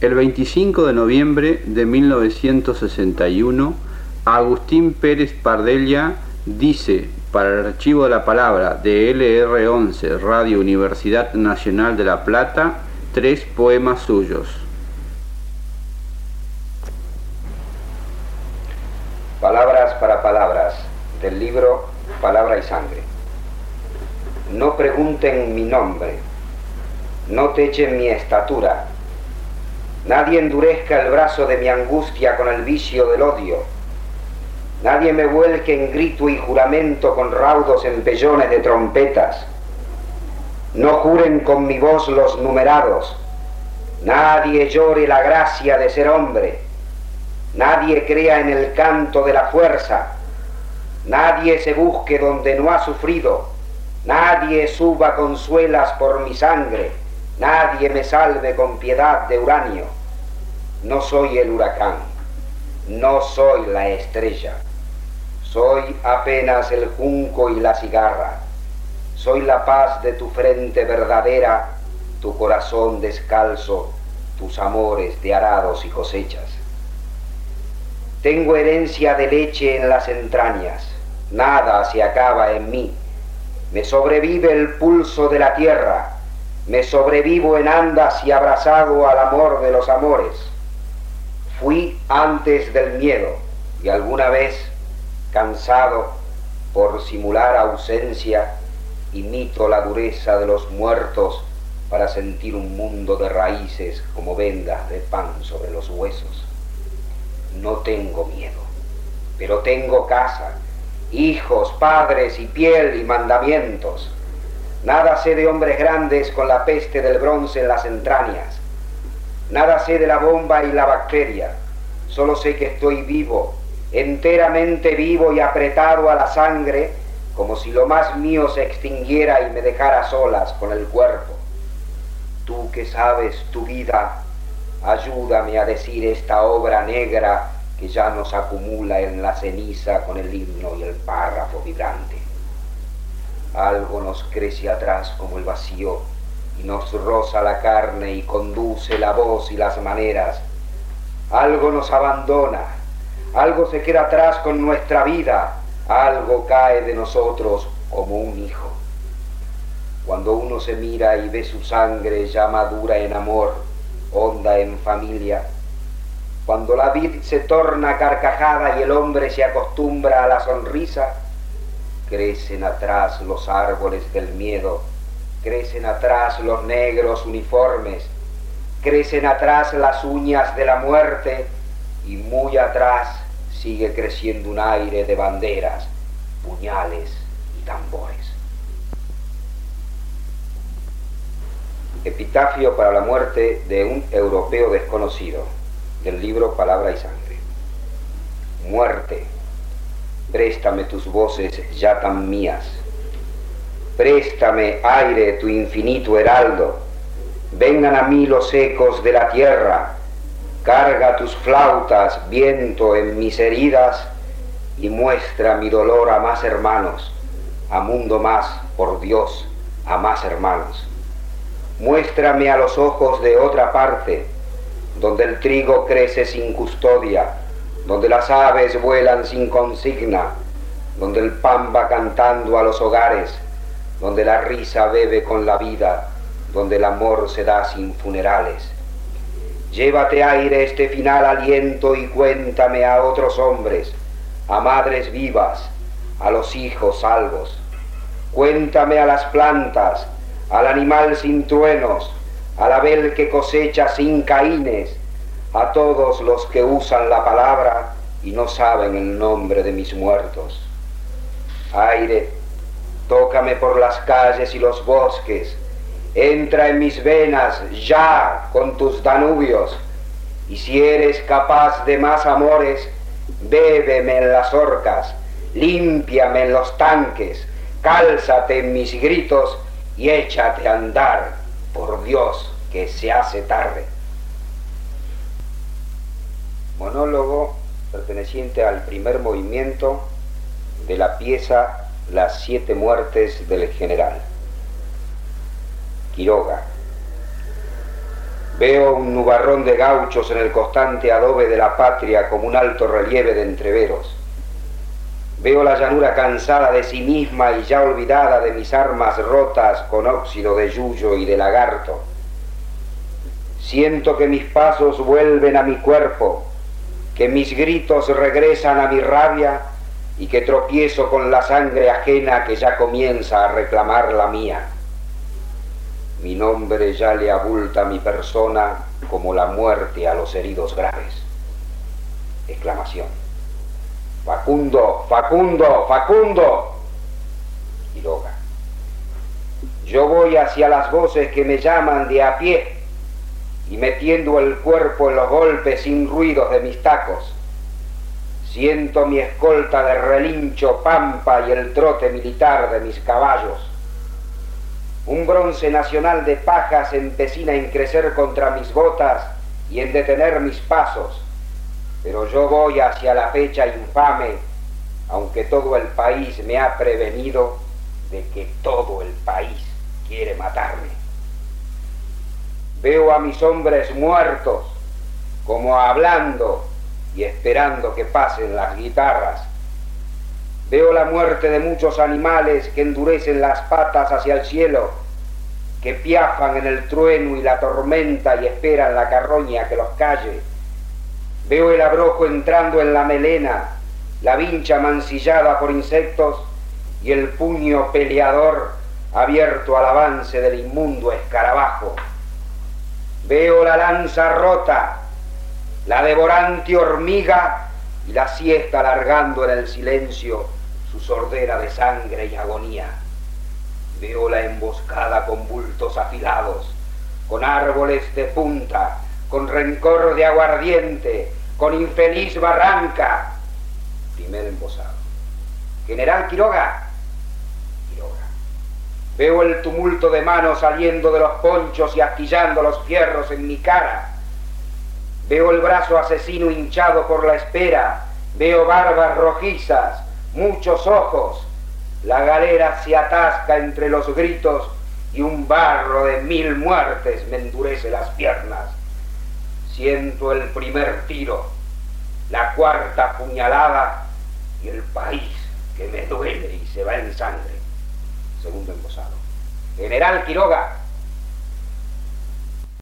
El 25 de noviembre de 1961, Agustín Pérez Pardella dice para el Archivo de la Palabra de LR11 Radio Universidad Nacional de La Plata 3 poemas suyos. Palabras para palabras, del libro Palabra y Sangre. No pregunten mi nombre, no techen mi estatura, nadie endurezca el brazo de mi angustia con el vicio del odio, nadie me vuelque en grito y juramento con raudos empellones de trompetas, no juren con mi voz los numerados, nadie llore la gracia de ser hombre, nadie crea en el canto de la fuerza, nadie se busque donde no ha sufrido, nadie suba consuelas por mi sangre, nadie me salve con piedad de uranio. No soy el huracán, no soy la estrella, soy apenas el junco y la cigarra, soy la paz de tu frente verdadera, tu corazón descalzo, tus amores de arados y cosechas. Tengo herencia de leche en las entrañas, nada se acaba en mí, me sobrevive el pulso de la tierra, me sobrevivo en andas y abrazado al amor de los amores. Fui antes del miedo y alguna vez, cansado por simular ausencia, imito la dureza de los muertos para sentir un mundo de raíces como vendas de pan sobre los huesos. No tengo miedo, pero tengo casa, hijos, padres y piel y mandamientos. Nada sé de hombres grandes con la peste del bronce en las entrañas. Nada sé de la bomba y la bacteria. Solo sé que estoy vivo, enteramente vivo y apretado a la sangre, como si lo más mío se extinguiera y me dejara solas con el cuerpo. Tú que sabes tu vida, ayúdame a decir esta obra negra que ya nos acumula en la ceniza con el himno y el párrafo vibrante. Algo nos crece atrás como el vacío y nos roza la carne y conduce la voz y las maneras. Algo nos abandona, algo se queda atrás con nuestra vida, algo cae de nosotros como un hijo. Cuando uno se mira y ve su sangre ya madura en amor, honda en familia, cuando la vid se torna carcajada y el hombre se acostumbra a la sonrisa, crecen atrás los árboles del miedo, crecen atrás los negros uniformes, crecen atrás las uñas de la muerte y muy atrás sigue creciendo un aire de banderas, puñales y tambores. Epitafio para la muerte de un europeo desconocido, del libro Palabra y Sangre. Muerte, préstame tus voces ya tan mías, préstame, aire, tu infinito heraldo, vengan a mí los ecos de la tierra, carga tus flautas, viento, en mis heridas, y muestra mi dolor a más hermanos, a mundo más, por Dios, a más hermanos. Muéstrame a los ojos de otra parte, donde el trigo crece sin custodia, donde las aves vuelan sin consigna, donde el pan va cantando a los hogares, donde la risa bebe con la vida, donde el amor se da sin funerales. Llévate, aire, este final aliento y cuéntame a otros hombres, a madres vivas, a los hijos salvos. Cuéntame a las plantas, al animal sin truenos, al abel que cosecha sin caínes, a todos los que usan la palabra y no saben el nombre de mis muertos. Aire, tócame por las calles y los bosques, entra en mis venas ya con tus Danubios, y si eres capaz de más amores, bébeme en las orcas, límpiame en los tanques, cálzate en mis gritos y échate a andar, por Dios, que se hace tarde. Monólogo perteneciente al primer movimiento de la pieza Las 7 muertes del general. Quiroga. Veo un nubarrón de gauchos en el constante adobe de la patria como un alto relieve de entreveros. Veo la llanura cansada de sí misma y ya olvidada de mis armas rotas con óxido de yuyo y de lagarto. Siento que mis pasos vuelven a mi cuerpo, que mis gritos regresan a mi rabia y que tropiezo con la sangre ajena que ya comienza a reclamar la mía. Mi nombre ya le abulta a mi persona como la muerte a los heridos graves. Exclamación. Facundo, Facundo, Facundo. Quiroga. Yo voy hacia las voces que me llaman de a pie y metiendo el cuerpo en los golpes sin ruidos de mis tacos. Siento mi escolta de relincho pampa y el trote militar de mis caballos. Un bronce nacional de paja se empecina en crecer contra mis botas y en detener mis pasos, pero yo voy hacia la fecha infame, aunque todo el país me ha prevenido de que todo el país quiere matarme. Veo a mis hombres muertos, como hablando y esperando que pasen las guitarras. Veo la muerte de muchos animales que endurecen las patas hacia el cielo, que piafan en el trueno y la tormenta y esperan la carroña que los calle. Veo el abrojo entrando en la melena, la vincha mancillada por insectos y el puño peleador abierto al avance del inmundo escarabajo. Veo la lanza rota, la devorante hormiga y la siesta alargando en el silencio su sordera de sangre y agonía. Veo la emboscada con bultos afilados, con árboles de punta, con rencor de aguardiente, con infeliz barranca. Primer embosado. General Quiroga. Quiroga. Veo el tumulto de manos saliendo de los ponchos y astillando los fierros en mi cara. Veo el brazo asesino hinchado por la espera. Veo barbas rojizas, muchos ojos. La galera se atasca entre los gritos y un barro de 1000 muertes me endurece las piernas. Siento el primer tiro, la cuarta puñalada y el país que me duele y se va en sangre. Segundo embosado. General Quiroga.